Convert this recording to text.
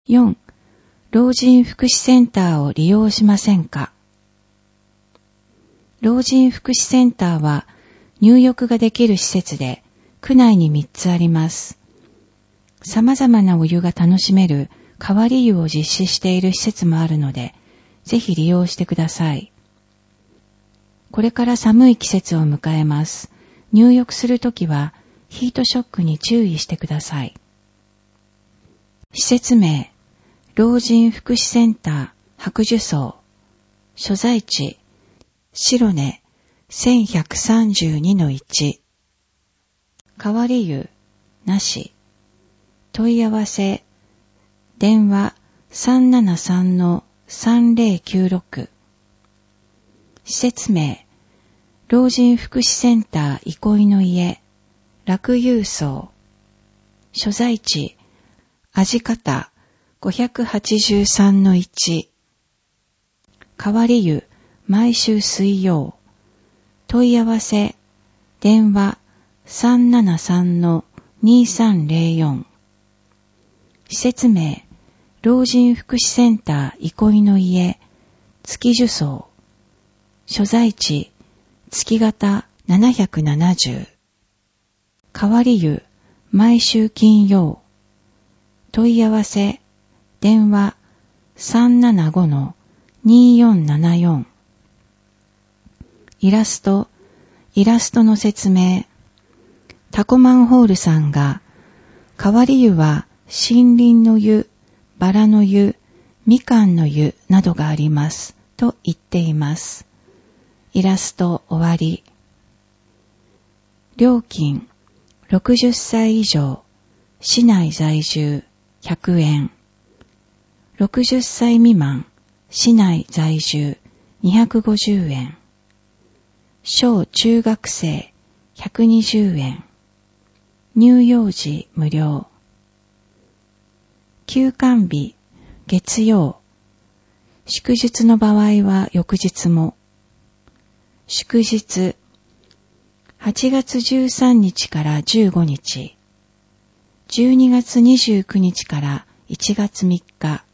4. 老人福祉センターを利用しませんか？老人福祉センターは入浴ができる施設で区内に3つあります。様々なお湯が楽しめる変わり湯を実施している施設もあるので、ぜひ利用してください。これから寒い季節を迎えます。入浴するときはヒートショックに注意してください。施設名、老人福祉センター白樹荘。所在地、白根 1132-1。変わり湯、なし。問い合わせ、電話 373-3096。施設名、老人福祉センター憩いの家、楽遊荘。所在地、味方 583-1。変わり湯、毎週水曜。問い合わせ、電話 373-2304。施設名、老人福祉センター憩いの家、月樹荘。所在地、月型770。変わり湯、毎週金曜。問い合わせ、電話 375-2474。イラストの説明。タコマンホールさんが、変わり湯は森林の湯、バラの湯、みかんの湯などがありますと言っています。イラスト終わり。料金、60歳以上、市内在住100円。60歳未満、市内在住250円。小中学生120円。乳幼児無料。休館日、月曜。祝日の場合は翌日も。祝日、8月13日から15日。12月29日から1月3日。